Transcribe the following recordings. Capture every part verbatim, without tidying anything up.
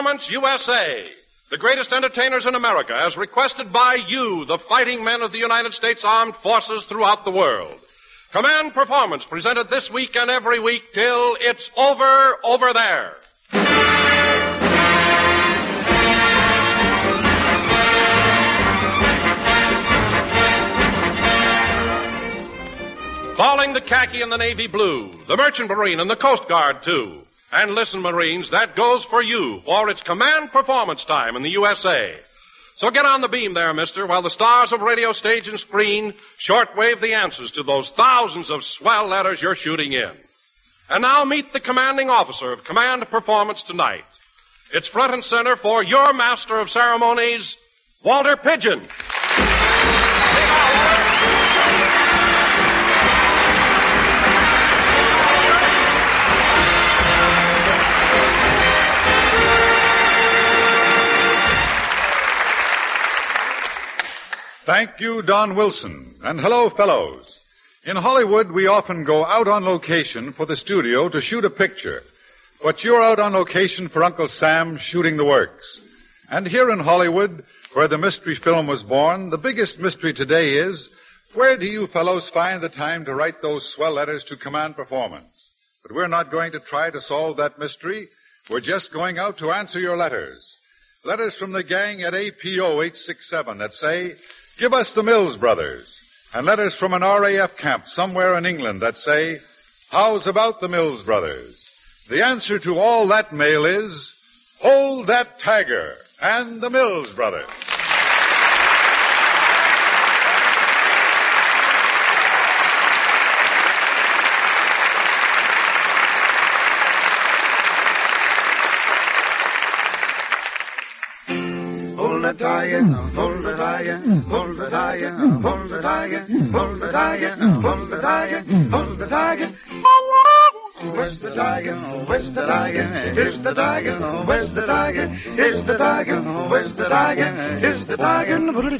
Performance U S A, the greatest entertainers in America, as requested by you, the fighting men of the United States Armed Forces throughout the world. Command Performance, presented this week and every week till it's over, over there. Calling the khaki and the navy blue, the merchant marine and the Coast Guard, too. And listen, Marines, that goes for you, for it's command performance time in the U S A. So get on the beam there, mister, while the stars of radio, stage, and screen shortwave the answers to those thousands of swell letters you're shooting in. And now meet the commanding officer of command performance tonight. It's front and center for your master of ceremonies, Walter Pidgeon. Thank you, Don Wilson. And hello, fellows. In Hollywood, we often go out on location for the studio to shoot a picture. But you're out on location for Uncle Sam shooting the works. And here in Hollywood, where the mystery film was born, the biggest mystery today is, where do you fellows find the time to write those swell letters to command performance? But we're not going to try to solve that mystery. We're just going out to answer your letters. Letters from the gang at A P O eight six seven that say, "Give us the Mills Brothers," and letters from an R A F camp somewhere in England that say, "How's about the Mills Brothers?" The answer to all that mail is, "Hold that Tiger," and the Mills Brothers. Hold the tiger, hold the tiger, hold the tiger, hold the tiger, hold the tiger, hold the tiger, hold the tiger. Where's the tiger? Where's the tiger? Here's the tiger. Where's the tiger? Here's the tiger. Where's the tiger? Here's the tiger.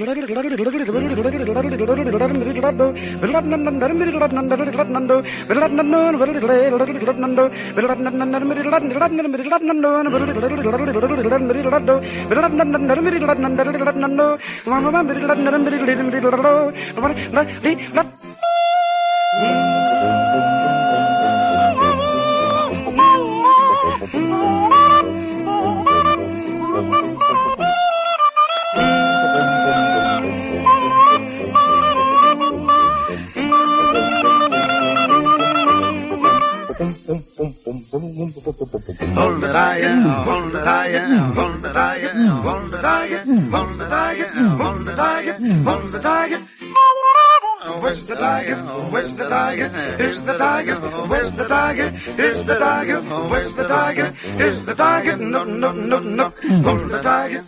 Hold the tiger, hold the tiger, hold the tiger, hold the tiger, hold the tiger, hold the tiger, hold the tiger. Where's the tiger? Where's the tiger? Here's the tiger. Where's the tiger? Here's the tiger. Where's the tiger? Here's the tiger. No, no, no, no. Hold the tiger.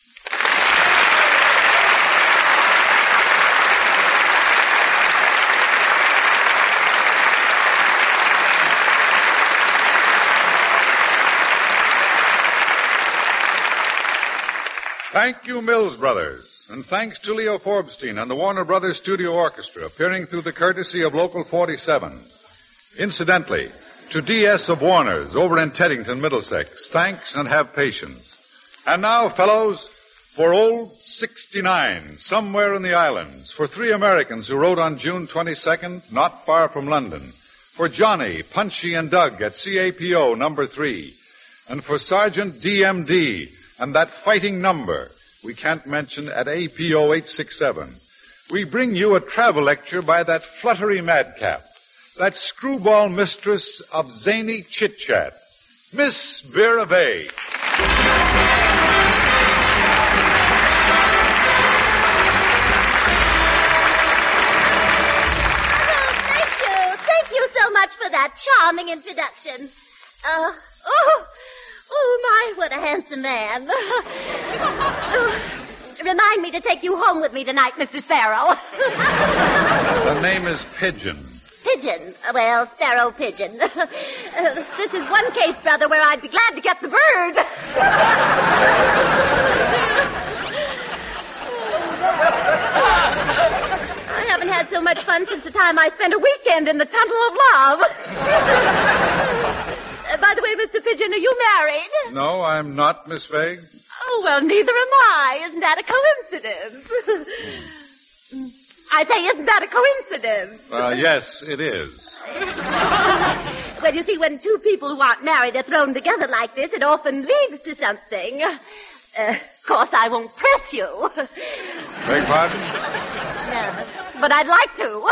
Thank you, Mills Brothers. And thanks to Leo Forbestein and the Warner Brothers Studio Orchestra, appearing through the courtesy of Local forty-seven. Incidentally, to D S of Warner's over in Teddington, Middlesex, thanks and have patience. And now, fellows, for old sixty-nine, somewhere in the islands, for three Americans who wrote on June twenty-second, not far from London, for Johnny, Punchy, and Doug at C A P O number three, and for Sergeant D M D and that fighting number we can't mention at A P O eight six seven. We bring you a travel lecture by that fluttery madcap, that screwball mistress of zany chit-chat, Miss Vera Bay. Thank you. Thank you so much for that charming introduction. Uh, oh, oh, my, what a handsome man. Oh, remind me to take you home with me tonight, Mister Sparrow. The name is Pigeon. Pigeon. Well, Sparrow Pigeon. Uh, this is one case, brother, where I'd be glad to get the bird. I haven't had so much fun since the time I spent a weekend in the Tunnel of Love. Uh, by the way, Mister Pigeon, are you married? No, I'm not, Miss Vague. Oh, well, neither am I. Isn't that a coincidence? I say, isn't that a coincidence? Uh, yes, it is. Well, you see, when two people who aren't married are thrown together like this, it often leads to something. Uh, of course, I won't press you. Beg pardon? No, but I'd like to.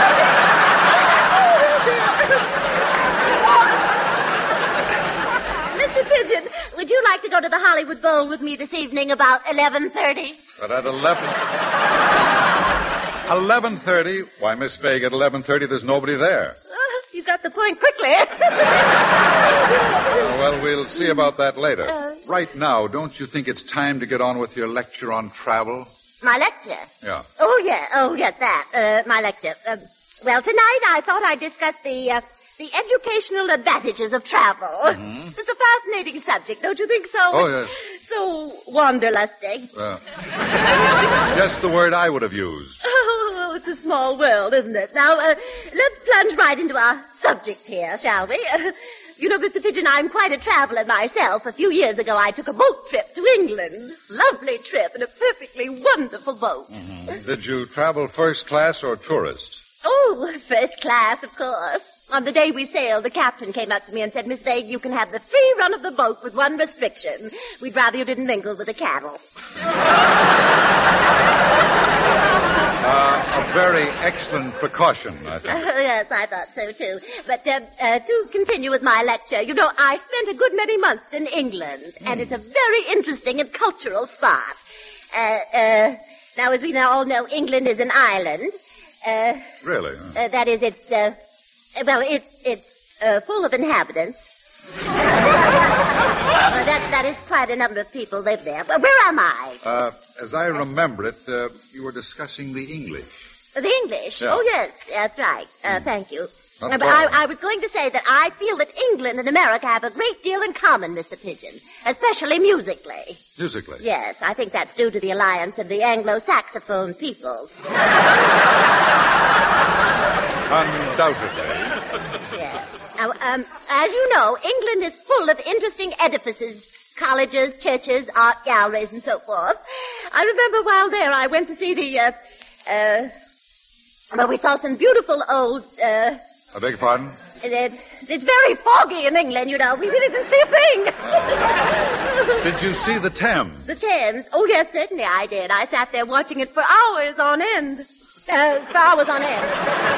Mister Pigeon, would you like to go to the Hollywood Bowl with me this evening about eleven thirty? But at eleven... eleven thirty? Why, Miss Vague, at eleven thirty there's nobody there. Uh, you got the point quickly. Uh, well, we'll see about that later. Uh, right now, don't you think it's time to get on with your lecture on travel? My lecture? Yeah. Oh, yeah. Oh, yes, that. Uh, my lecture. Uh, well, tonight I thought I'd discuss the, uh, the educational advantages of travel. Mm-hmm. It's a fascinating subject, don't you think so? Oh, yes. So wanderlusting. Uh, just the word I would have used. Oh, it's a small world, isn't it? Now, uh, let's plunge right into our subject here, shall we? Uh, you know, Mister Pigeon, I'm quite a traveler myself. A few years ago, I took a boat trip to England. Lovely trip and a perfectly wonderful boat. Mm-hmm. Did you travel first class or tourist? Oh, first class, of course. On the day we sailed, the captain came up to me and said, Miss Vague, you can have the free run of the boat with one restriction. We'd rather you didn't mingle with the cattle. Uh, a very excellent precaution, I think. Uh, yes, I thought so, too. But uh, uh, to continue with my lecture, you know, I spent a good many months in England, mm. and it's a very interesting and cultural spot. Uh, uh, now, as we now all know, England is an island. Uh, really? Uh, that is, it's... Uh, Well, it's it's uh, full of inhabitants. well, that that is quite a number of people live there. Well, where am I? Uh, as I remember it, uh, you were discussing the English. The English? Yeah. Oh, yes, that's right. Uh, thank you. Not Uh, but far. I, I was going to say that I feel that England and America have a great deal in common, Mister Pigeon, especially musically. Musically? Yes, I think that's due to the alliance of the Anglo-Saxophone peoples. Undoubtedly. Yes. Now, um, as you know, England is full of interesting edifices, colleges, churches, art galleries, and so forth. I remember while there, I went to see the, uh, uh, well, we saw some beautiful old, uh, I beg your pardon? it, it's very foggy in England, you know. We really didn't see a thing. Did you see the Thames? The Thames? Oh, yes, certainly I did. I sat there watching it for hours on end. Uh, for hours on end.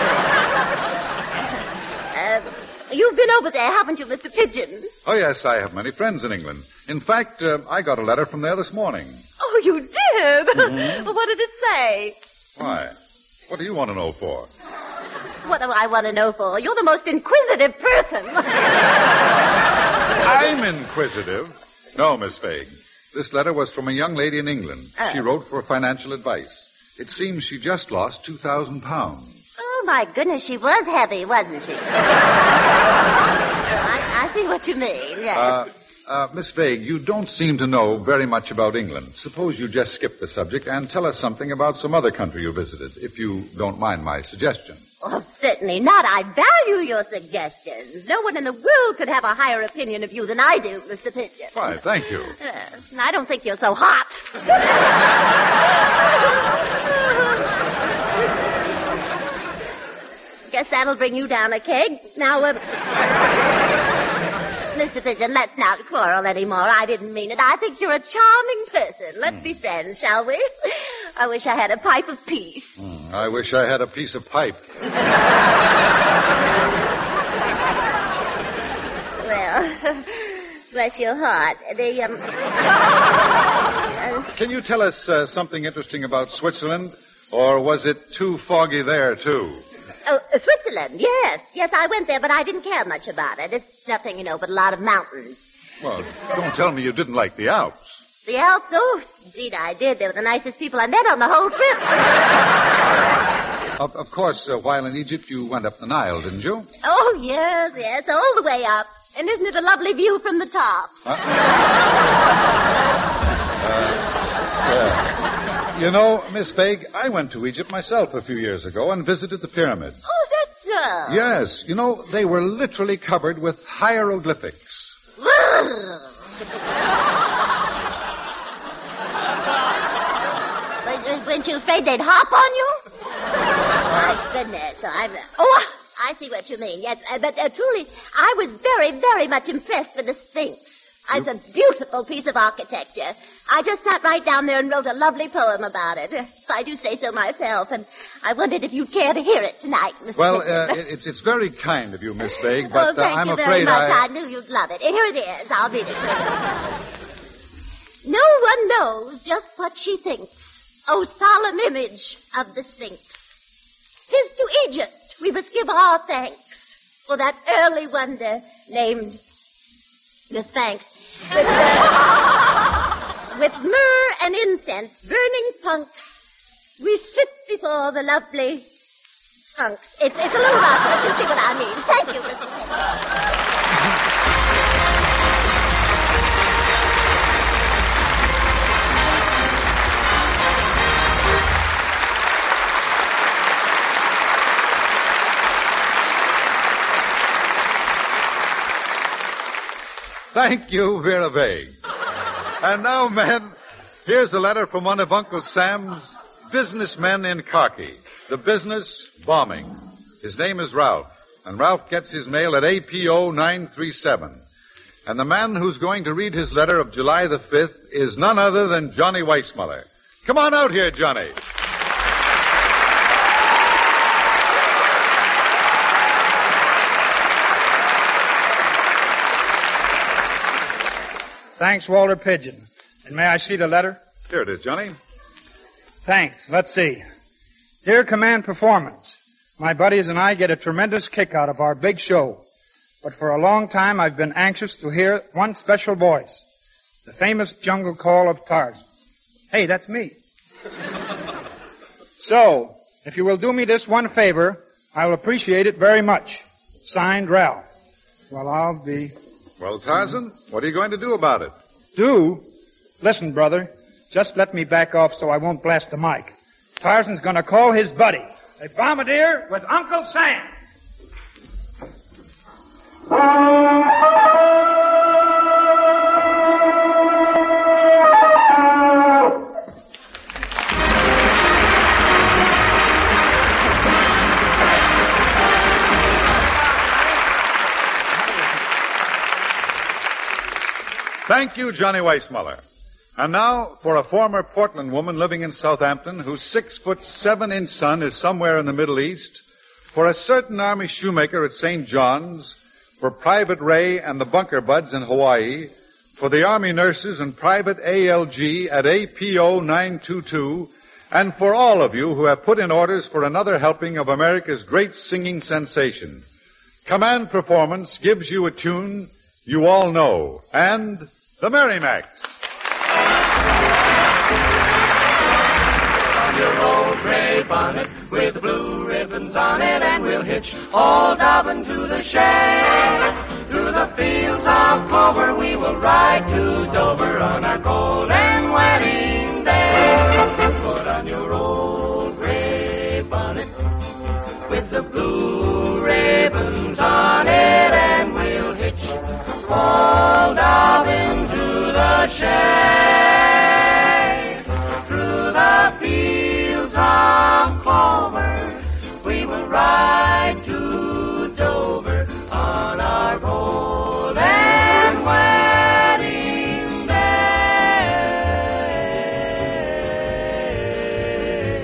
uh, you've been over there, haven't you, Mister Pigeon? Oh, yes, I have many friends in England. In fact, uh, I got a letter from there this morning. Oh, you did? Mm-hmm. Well, what did it say? Why? What do you want to know for? What do I want to know for? You're the most inquisitive person. I'm inquisitive. No, Miss Vague. This letter was from a young lady in England. Oh. She wrote for financial advice. It seems she just lost two thousand pounds. Oh, my goodness, she was heavy, wasn't she? I, I see what you mean, yes. Uh, uh, Miss Vague, you don't seem to know very much about England. Suppose you just skip the subject and tell us something about some other country you visited, if you don't mind my suggestion. Oh, certainly not. I value your suggestions. No one in the world could have a higher opinion of you than I do, Mister Pigeon. Why, thank you. Yes, I don't think you're so hot. Guess that'll bring you down a keg. Now, uh, Mister Pigeon, let's not quarrel anymore. I didn't mean it. I think you're a charming person. Let's be friends, shall we? I wish I had a pipe of peace. Mm, I wish I had a piece of pipe. Well, bless your heart. The, um... uh, Can you tell us uh, something interesting about Switzerland? Or was it too foggy there, too? Oh, uh, Switzerland, yes. Yes, I went there, but I didn't care much about it. It's nothing, you know, but a lot of mountains. Well, don't tell me you didn't like the Alps. The Alps? Oh, indeed I did. They were the nicest people I met on the whole trip. Of, of course, uh, while in Egypt, you went up the Nile, didn't you? Oh, yes, yes, all the way up. And isn't it a lovely view from the top? Huh? uh, yeah. You know, Miss Vague, I went to Egypt myself a few years ago and visited the pyramids. Oh, that's so. Yes, you know, they were literally covered with hieroglyphics. But, weren't you afraid they'd hop on you? My goodness. I'm, oh, I see what you mean. Yes, uh, but uh, truly, I was very, very much impressed with the Sphinx. It's a beautiful piece of architecture. I just sat right down there and wrote a lovely poem about it. If I do say so myself, and I wondered if you'd care to hear it tonight, Mister Well, uh, it's it's very kind of you, Miss Vague, but oh, thank uh, I'm you afraid very much. I... I knew you'd love it. Here it is. I'll read it to you. No one knows just what she thinks, O solemn image of the Sphinx. 'Tis to Egypt we must give our thanks for that early wonder named the Sphinx. With, uh, with myrrh and incense, burning punks, we sit before the lovely Sphinx. It's, it's a little rough, but you see what I mean. Thank you, Mister Thank you, Vera Vague. And now, men, here's a letter from one of Uncle Sam's businessmen in khaki. The business, bombing. His name is Ralph, and Ralph gets his mail at A P O nine three seven. And the man who's going to read his letter of July the fifth is none other than Johnny Weissmuller. Come on out here, Johnny. Thanks, Walter Pigeon. And may I see the letter? Here it is, Johnny. Thanks. Let's see. Dear Command Performance, my buddies and I get a tremendous kick out of our big show. But for a long time, I've been anxious to hear one special voice. The famous jungle call of Tarzan. Hey, that's me. So, if you will do me this one favor, I will appreciate it very much. Signed, Ralph. Well, I'll be... Well, Tarzan, what are you going to do about it? Do? Listen, brother. Just let me back off so I won't blast the mic. Tarzan's gonna call his buddy, a bombardier with Uncle Sam. Thank you, Johnny Weissmuller. And now for a former Portland woman living in Southampton whose six foot seven inch son is somewhere in the Middle East, for a certain Army shoemaker at Saint John's, for Private Ray and the Bunker Buds in Hawaii, for the Army nurses and Private A L G at A P O nine two two, and for all of you who have put in orders for another helping of America's great singing sensation. Command Performance gives you a tune you all know, and the Merrimacs. On your old gray bonnet with the blue ribbons on it, and we'll hitch all Dobbin to the shed. Through the fields of clover we will ride to Dover on our golden wedding day. Put on your old gray bonnet with the blue ribbons on it, and we'll hitch all Dobbin to the shed. Through the fields of clover we will ride to Dover on our golden wedding day.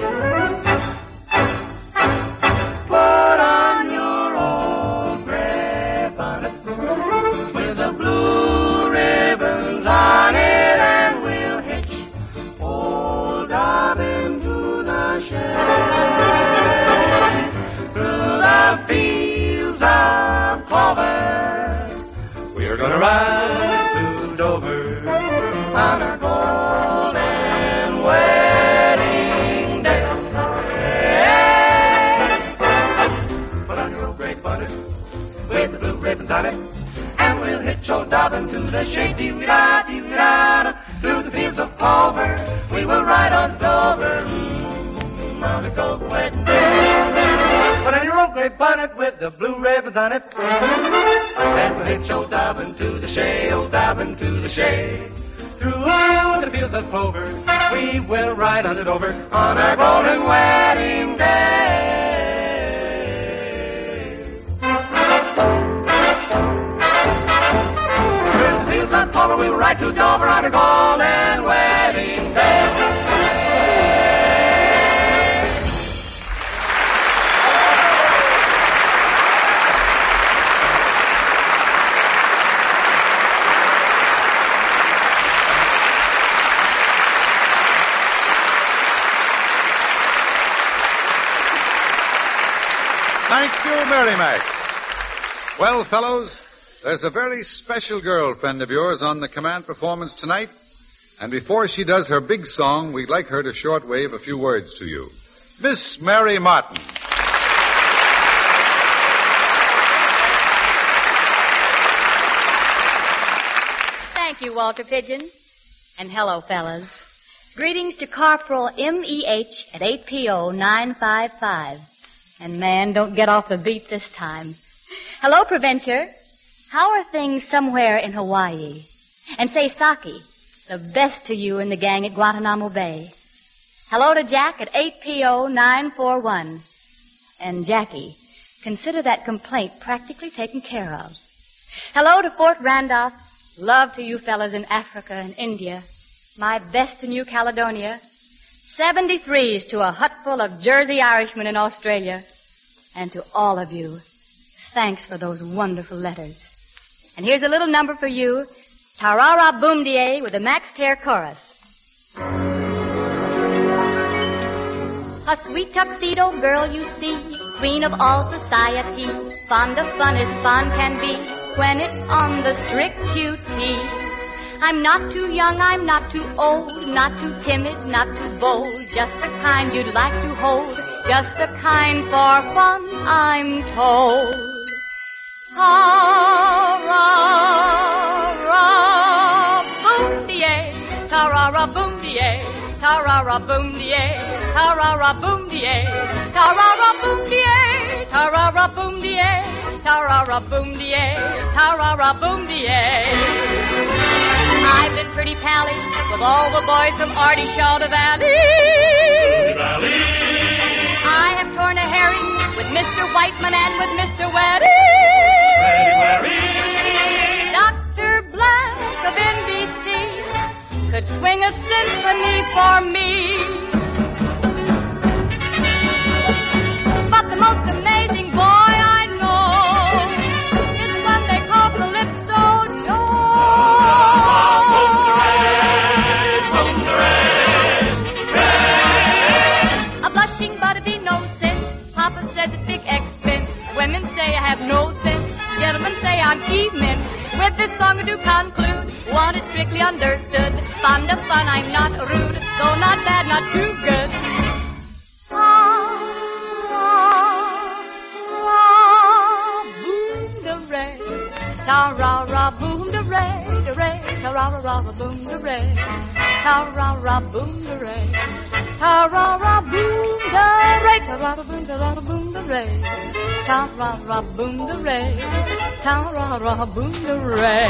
Put on your old gray bonnet with the blue ribbons on it, and we'll hitch old Dobbin to the shed. Through the fields of clover we're gonna ride to Dover on our golden wedding day. Put on your old gray bonnet with the blue ribbons on it, and we'll hitch old Dobbin to the shade. Dee-wee-da, dee-wee-da, through the fields of clover we will ride on Dover, mm, on the golden wedding day. Put on your old gray bonnet with the blue ribbons on it. And we'll hitch old Dobbin to the shay, old Dobbin to the shay. Through the fields of clover, we will ride on it over on our golden wedding day. Through the fields of clover, we will ride to Dover on our golden wedding day. Thank you, Mary Max. Well, fellows, there's a very special girlfriend of yours on the command performance tonight. And before she does her big song, we'd like her to shortwave a few words to you. Miss Mary Martin. Thank you, Walter Pigeon. And hello, fellas. Greetings to Corporal M E H at eight P O nine five five. And man, don't get off the beat this time. Hello, Provencher. How are things somewhere in Hawaii? And say, Saki, the best to you and the gang at Guantanamo Bay. Hello to Jack at eight P O nine four one. And Jackie, consider that complaint practically taken care of. Hello to Fort Randolph. Love to you fellas in Africa and India. My best to New Caledonia. seventy-threes to a hut full of Jersey Irishmen in Australia. And to all of you, thanks for those wonderful letters. And here's a little number for you, Tarara Boomdier with the Max Terre Chorus. A sweet tuxedo girl you see, queen of all society, fond of fun as fun can be, when it's on the strict Q T. I'm not too young, I'm not too old, not too timid, not too bold, just the kind you'd like to hold, just the kind for fun, I'm told. Ta-ra-ra, boom-die-ay, ta-ra-ra, boom-die-ay, ta-ra-ra, boom-die-ay, ta-ra-ra, boom-die-ay, ta-ra-ra, boom-die-ay, ta-ra-ra, boom-die-ay, ta-ra-ra, boom-die-ay, ta-ra-ra, boom-die-ay. I've been pretty pally with all the boys from Artie-Shaw Valley. Valley. I have torn a herring with Mister Whiteman and with Mister Weddy. Doctor Black of N B C could swing a symphony for me. But the most amazing boy I know is one they call Calypso Joe. But it be no sense. Papa says it's big expense. Women say I have no sense. Gentlemen say I'm evening. With this song I do conclude. One is strictly understood. Fond of fun, I'm not rude. Though not bad, not too good. Ta-ra-ra, boom da ray, da ray, ta-ra-ra-ra, boom da ray, ta-ra-ra, boom da ray, ta-ra-ra, boom da ray, ta-ra-ra, boom da boom da ray, ta-ra-ra, boom da ray, ta-ra-ra, boom da ray.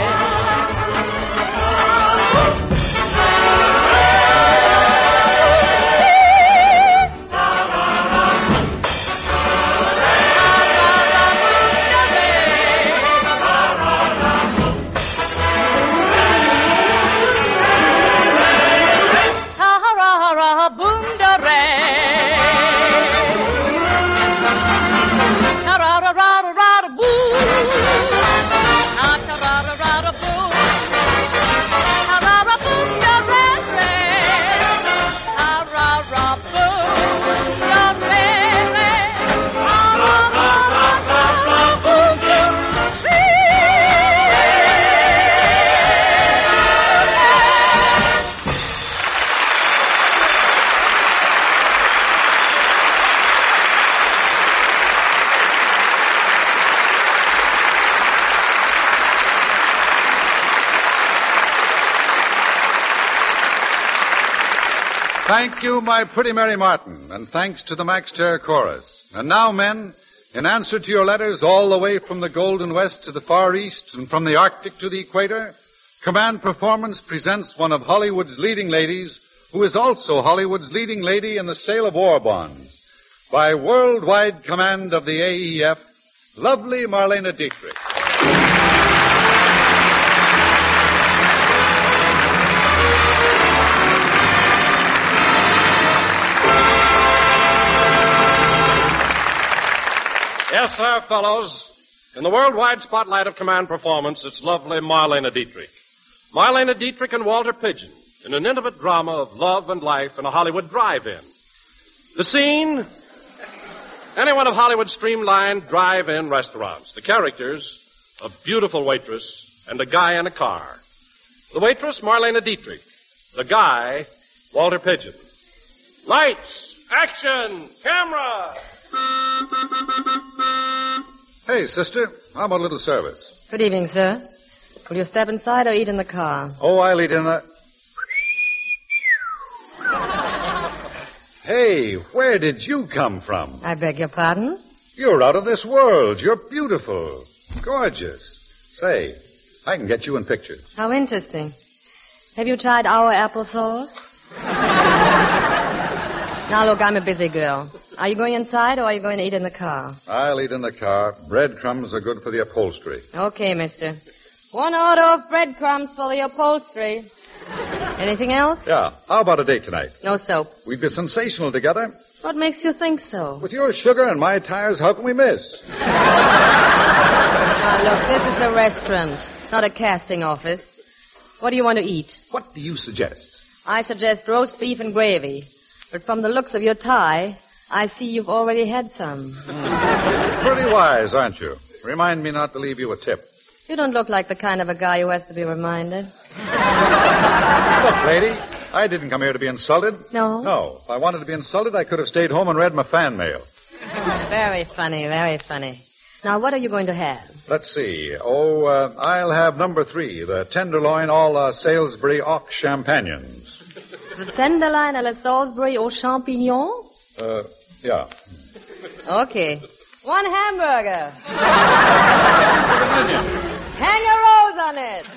Thank you, my pretty Mary Martin, and thanks to the Max Terre Chorus. And now, men, In answer to your letters all the way from the Golden West to the Far East and from the Arctic to the Equator, Command Performance presents one of Hollywood's leading ladies, who is also Hollywood's leading lady in the sale of war bonds. By worldwide command of the A E F, lovely Marlene Dietrich. Yes, sir, fellows. In the worldwide spotlight of Command Performance, it's lovely Marlene Dietrich. Marlene Dietrich and Walter Pidgeon in an intimate drama of love and life in a Hollywood drive-in. The scene, any one of Hollywood's streamlined drive-in restaurants. The characters, a beautiful waitress and a guy in a car. The waitress, Marlene Dietrich. The guy, Walter Pidgeon. Lights, action, camera. Hey, sister, how about a little service? Good evening, sir. Will you step inside or eat in the car? Oh, I'll eat in the... Hey, where did you come from? I beg your pardon? You're out of this world. You're beautiful. Gorgeous. Say, I can get you in pictures. How interesting. Have you tried our applesauce? Now, look, I'm a busy girl. Are you going inside or are you going to eat in the car? I'll eat in the car. Breadcrumbs are good for the upholstery. Okay, mister. One order of breadcrumbs for the upholstery. Anything else? Yeah. How about a date tonight? No soap. We'd be sensational together. What makes you think so? With your sugar and my tires, how can we miss? Now, look, this is a restaurant, not a casting office. What do you want to eat? What do you suggest? I suggest roast beef and gravy. But from the looks of your tie, I see you've already had some. Pretty wise, aren't you? Remind me not to leave you a tip. You don't look like the kind of a guy who has to be reminded. Look, lady, I didn't come here to be insulted. No? No. If I wanted to be insulted, I could have stayed home and read my fan mail. Very funny, very funny. Now, what are you going to have? Let's see. Oh, uh, I'll have number three, the tenderloin a la Salisbury Ox Champagnons. The tenderloin à la Salisbury aux champignons? Uh, yeah. Okay. One hamburger. Hang a rose on it.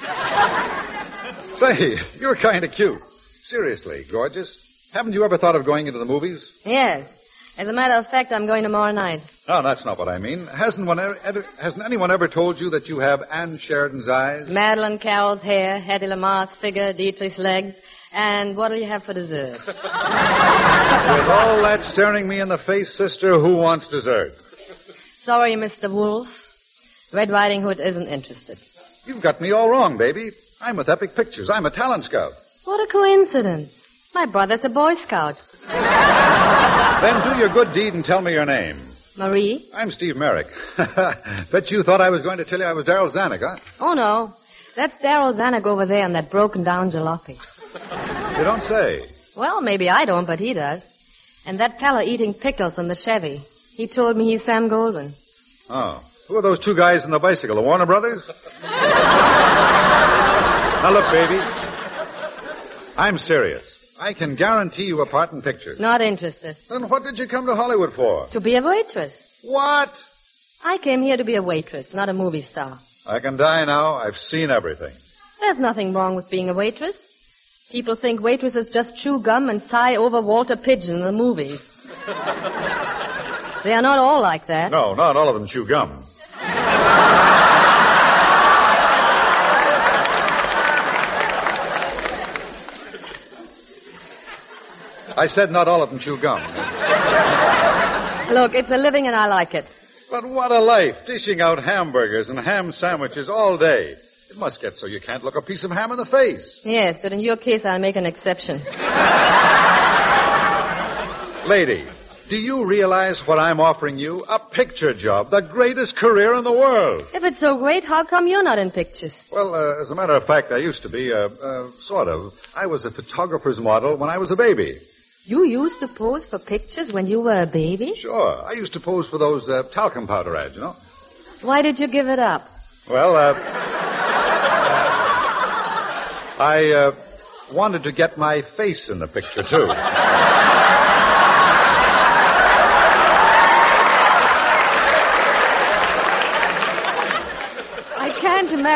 Say, you're kind of cute. Seriously, gorgeous. Haven't you ever thought of going into the movies? Yes. As a matter of fact, I'm going tomorrow night. No, that's not what I mean. Hasn't one ever, hasn't anyone ever told you that you have Anne Sheridan's eyes? Madeline Carroll's hair, Hedy Lamar's figure, Dietrich's legs, and what'll you have for dessert? With all that staring me in the face, sister, who wants dessert? Sorry, Mister Wolf. Red Riding Hood isn't interested. You've got me all wrong, baby. I'm with Epic Pictures. I'm a talent scout. What a coincidence. My brother's a Boy Scout. Then do your good deed and tell me your name. Marie? I'm Steve Merrick. Bet you thought I was going to tell you I was Darryl Zanuck, huh? Oh, no. That's Darryl Zanuck over there in that broken-down jalopy. You don't say. Well, maybe I don't, but he does. And that fella eating pickles in the Chevy. He told me he's Sam Goldwyn. Oh. Who are those two guys in the bicycle? The Warner Brothers? Now, look, baby. I'm serious. I can guarantee you a part in pictures. Not interested. Then what did you come to Hollywood for? To be a waitress. What? I came here to be a waitress, not a movie star. I can die now. I've seen everything. There's nothing wrong with being a waitress. People think waitresses just chew gum and sigh over Walter Pidgeon in the movies. They are not all like that. No, not all of them chew gum. I said not all of them chew gum. Look, it's a living and I like it. But what a life, dishing out hamburgers and ham sandwiches all day. It must get so you can't look a piece of ham in the face. Yes, but in your case, I'll make an exception. Lady, do you realize what I'm offering you? A picture job, the greatest career in the world. If it's so great, how come you're not in pictures? Well, uh, as a matter of fact, I used to be, uh, uh, sort of. I was a photographer's model when I was a baby. You used to pose for pictures when you were a baby? Sure. I used to pose for those uh, talcum powder ads, you know. Why did you give it up? Well, uh... I, uh, wanted to get my face in the picture, too.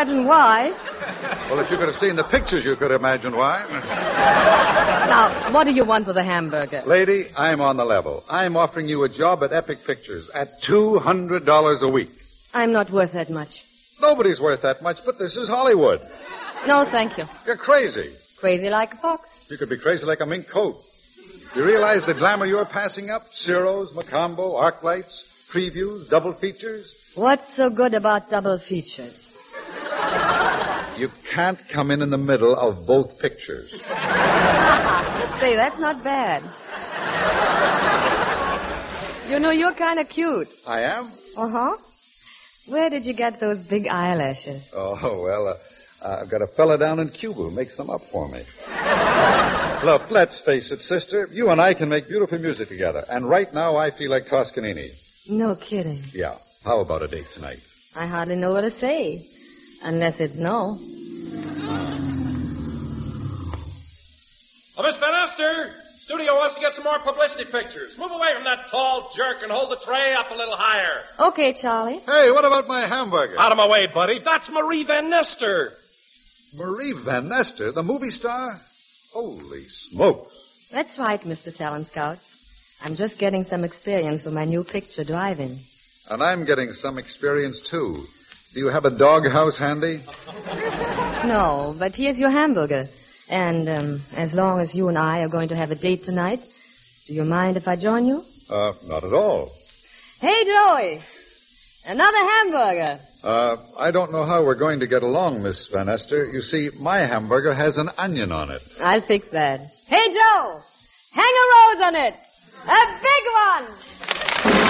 imagine why. Well, if you could have seen the pictures, you could imagine why. Now, what do you want for the hamburger? Lady, I'm on the level. I'm offering you a job at Epic Pictures at two hundred dollars a week. I'm not worth that much. Nobody's worth that much, but this is Hollywood. No, thank you. You're crazy. Crazy like a fox. You could be crazy like a mink coat. You realize the glamour you're passing up? Ciros, Macombo, arc lights, previews, double features? What's so good about double features? You can't come in in the middle of both pictures. Say, that's not bad. You know, you're kind of cute. I am? Uh-huh. Where did you get those big eyelashes? Oh, well, uh, I've got a fella down in Cuba who makes them up for me. Look, let's face it, sister. You and I can make beautiful music together. And right now, I feel like Toscanini. No kidding. Yeah. How about a date tonight? I hardly know what to say. Unless it's no. Oh, Miss Van Aster, studio wants to get some more publicity pictures. Move away from that tall jerk and hold the tray up a little higher. Okay, Charlie. Hey, what about my hamburger? Out of my way, buddy. That's Marie Van Nester. Marie Van Nester, the movie star? Holy smokes. That's right, Mister Talent Scout. I'm just getting some experience for my new picture, Drive-In. And I'm getting some experience, too. Do you have a doghouse handy? No, but here's your hamburger. And um, as long as you and I are going to have a date tonight, do you mind if I join you? Uh, not at all. Hey, Joey. Another hamburger. Uh, I don't know how we're going to get along, Miss Van Ester. You see, my hamburger has an onion on it. I'll fix that. Hey, Joe. Hang a rose on it. A big one.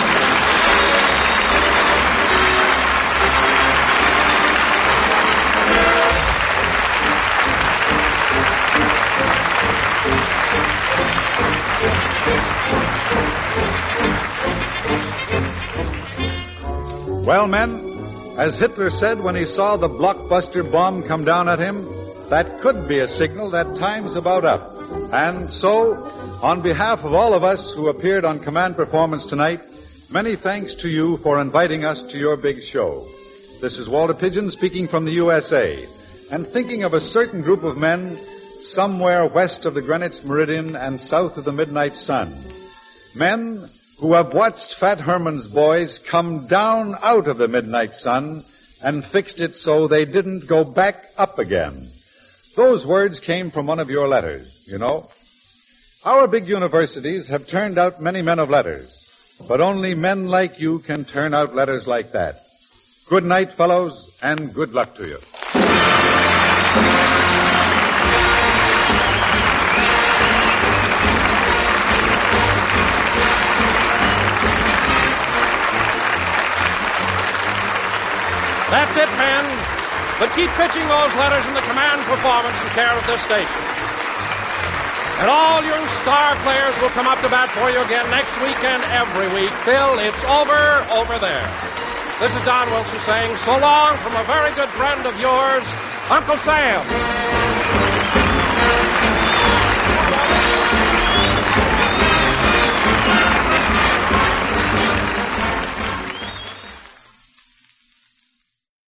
Well, men, as Hitler said when he saw the blockbuster bomb come down at him, that could be a signal that time's about up. And so, on behalf of all of us who appeared on Command Performance tonight, many thanks to you for inviting us to your big show. This is Walter Pidgeon speaking from the U S A, and thinking of a certain group of men somewhere west of the Greenwich Meridian and south of the midnight sun. Men who have watched Fat Herman's boys come down out of the midnight sun and fixed it so they didn't go back up again. Those words came from one of your letters, you know. Our big universities have turned out many men of letters, but only men like you can turn out letters like that. Good night, fellows, and good luck to you. That's it, men. But keep pitching those letters in the Command Performance in care of this station. And all you star players will come up to bat for you again next week and every week. Phil, it's over, over there. This is Don Wilson saying so long from a very good friend of yours, Uncle Sam.